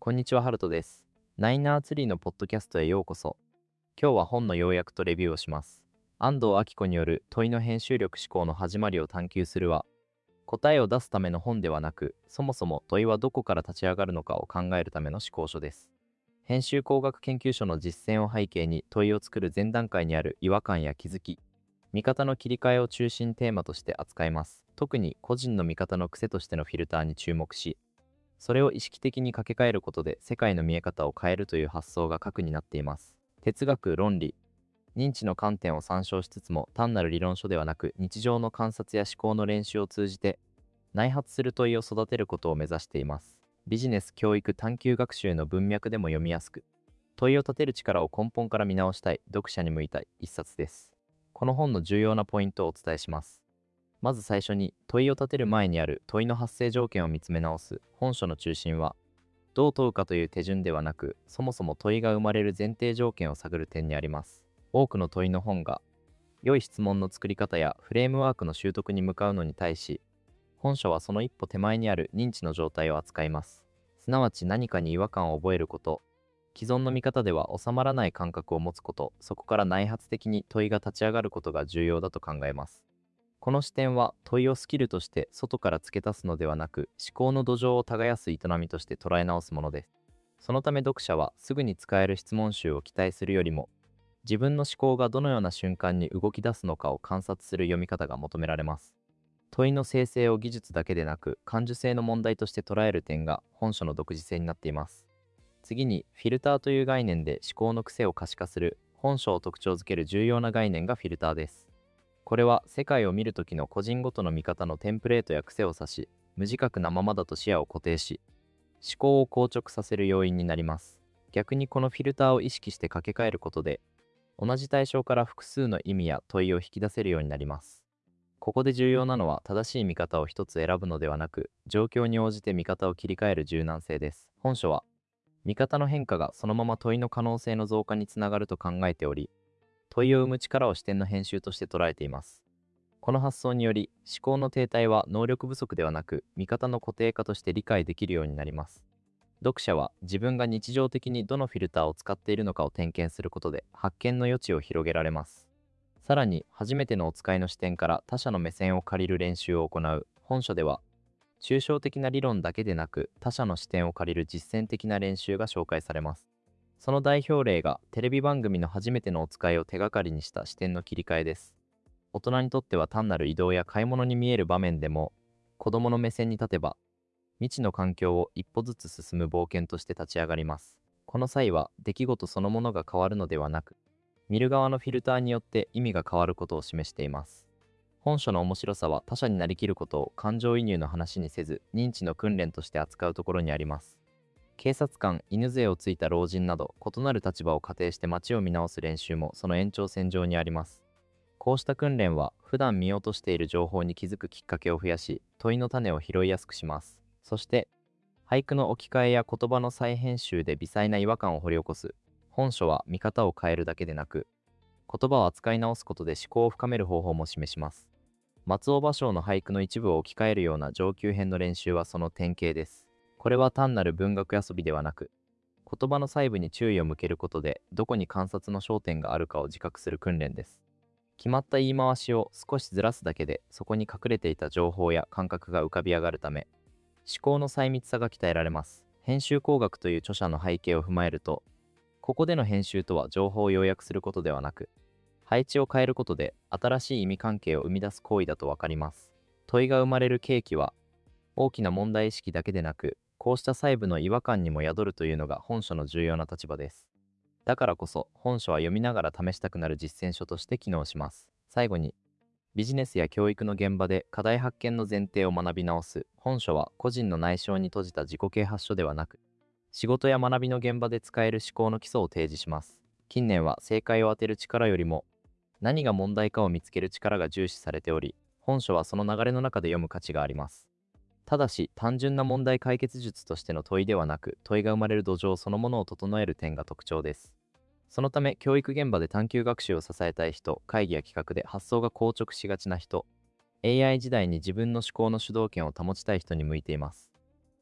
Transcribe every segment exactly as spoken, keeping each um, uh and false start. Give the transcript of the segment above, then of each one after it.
こんにちは、ハルトです。ナイナーツリーのポッドキャストへようこそ。今日は本の要約とレビューをします。安藤明子による問いの編集力思考の始まりを探求するは、答えを出すための本ではなく、そもそも問いはどこから立ち上がるのかを考えるための思考書です。編集工学研究所の実践を背景に問いを作る前段階にある違和感や気づき、見方の切り替えを中心テーマとして扱います。特に個人の見方の癖としてのフィルターに注目し、それを意識的に掛け替えることで世界の見え方を変えるという発想が核になっています。哲学、論理、認知の観点を参照しつつも、単なる理論書ではなく日常の観察や思考の練習を通じて内発する問いを育てることを目指しています。ビジネス、教育、探究学習の文脈でも読みやすく、問いを立てる力を根本から見直したい読者に向いた一冊です。この本の重要なポイントをお伝えします。まず最初に、問いを立てる前にある問いの発生条件を見つめ直す。本書の中心は、どう問うかという手順ではなく、そもそも問いが生まれる前提条件を探る点にあります。多くの問いの本が、良い質問の作り方やフレームワークの習得に向かうのに対し、本書はその一歩手前にある認知の状態を扱います。すなわち何かに違和感を覚えること、既存の見方では収まらない感覚を持つこと、そこから内発的に問いが立ち上がることが重要だと考えます。この視点は問いをスキルとして外から付け足すのではなく、思考の土壌を耕す営みとして捉え直すものです。そのため読者はすぐに使える質問集を期待するよりも、自分の思考がどのような瞬間に動き出すのかを観察する読み方が求められます。問いの生成を技術だけでなく感受性の問題として捉える点が本書の独自性になっています。次に、フィルターという概念で思考の癖を可視化する。本書を特徴づける重要な概念がフィルターです。これは世界を見るときの個人ごとの見方のテンプレートや癖を指し、無自覚なままだと視野を固定し、思考を硬直させる要因になります。逆にこのフィルターを意識して掛け替えることで、同じ対象から複数の意味や問いを引き出せるようになります。ここで重要なのは、正しい見方を一つ選ぶのではなく、状況に応じて見方を切り替える柔軟性です。本書は、見方の変化がそのまま問いの可能性の増加につながると考えており、問いを生む力を視点の編集として捉えています。この発想により、思考の停滞は能力不足ではなく、見方の固定化として理解できるようになります。読者は自分が日常的にどのフィルターを使っているのかを点検することで発見の余地を広げられます。さらに、初めてのお使いの視点から他者の目線を借りる練習を行う。本書では、抽象的な理論だけでなく他者の視点を借りる実践的な練習が紹介されます。その代表例がテレビ番組の初めてのお使いを手がかりにした視点の切り替えです。大人にとっては単なる移動や買い物に見える場面でも、子供の目線に立てば未知の環境を一歩ずつ進む冒険として立ち上がります。この際は出来事そのものが変わるのではなく、見る側のフィルターによって意味が変わることを示しています。本書の面白さは他者になりきることを感情移入の話にせず、認知の訓練として扱うところにあります。警察官、犬杖をついた老人など異なる立場を仮定して街を見直す練習もその延長線上にあります。こうした訓練は普段見落としている情報に気づくきっかけを増やし、問いの種を拾いやすくします。そして、俳句の置き換えや言葉の再編集で微細な違和感を掘り起こす。本書は見方を変えるだけでなく、言葉を扱い直すことで思考を深める方法も示します。松尾芭蕉の俳句の一部を置き換えるような上級編の練習はその典型です。これは単なる文学遊びではなく、言葉の細部に注意を向けることでどこに観察の焦点があるかを自覚する訓練です。決まった言い回しを少しずらすだけでそこに隠れていた情報や感覚が浮かび上がるため、思考の細密さが鍛えられます。編集工学という著者の背景を踏まえると、ここでの編集とは情報を要約することではなく、配置を変えることで新しい意味関係を生み出す行為だとわかります。問いが生まれる契機は、大きな問題意識だけでなく、こうした細部の違和感にも宿るというのが本書の重要な立場です。だからこそ、本書は読みながら試したくなる実践書として機能します。最後に、ビジネスや教育の現場で課題発見の前提を学び直す。本書は個人の内省に閉じた自己啓発書ではなく、仕事や学びの現場で使える思考の基礎を提示します。近年は正解を当てる力よりも、何が問題かを見つける力が重視されており、本書はその流れの中で読む価値があります。ただし、単純な問題解決術としての問いではなく、問いが生まれる土壌そのものを整える点が特徴です。そのため、教育現場で探究学習を支えたい人、会議や企画で発想が硬直しがちな人、エーアイ 時代に自分の思考の主導権を保ちたい人に向いています。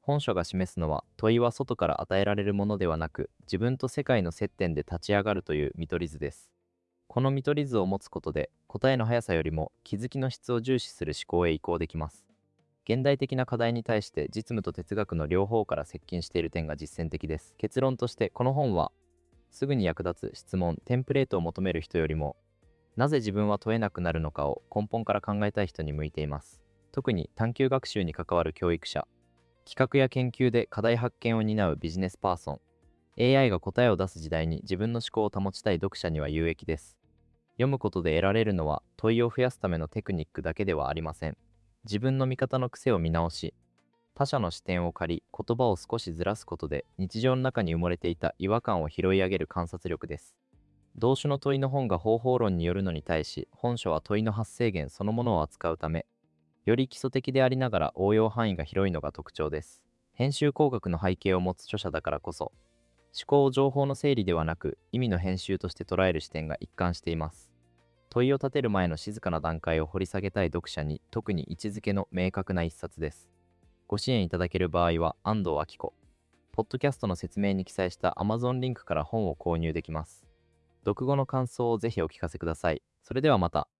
本書が示すのは、問いは外から与えられるものではなく、自分と世界の接点で立ち上がるという見取り図です。この見取り図を持つことで、答えの速さよりも気づきの質を重視する思考へ移行できます。現代的な課題に対して実務と哲学の両方から接近している点が実践的です。結論として、この本は、すぐに役立つ質問、テンプレートを求める人よりも、なぜ自分は問えなくなるのかを根本から考えたい人に向いています。特に探究学習に関わる教育者、企画や研究で課題発見を担うビジネスパーソン、エーアイ が答えを出す時代に自分の思考を保ちたい読者には有益です。読むことで得られるのは問いを増やすためのテクニックだけではありません。自分の見方の癖を見直し、他者の視点を借り、言葉を少しずらすことで日常の中に埋もれていた違和感を拾い上げる観察力です。同種の問いの本が方法論によるのに対し、本書は問いの発生源そのものを扱うため、より基礎的でありながら応用範囲が広いのが特徴です。編集工学の背景を持つ著者だからこそ、思考を情報の整理ではなく意味の編集として捉える視点が一貫しています。問いを立てる前の静かな段階を掘り下げたい読者に特に位置づけの明確な一冊です。ご支援いただける場合は安藤明子、ポッドキャストの説明に記載した Amazon リンクから本を購入できます。読後の感想をぜひお聞かせください。それではまた。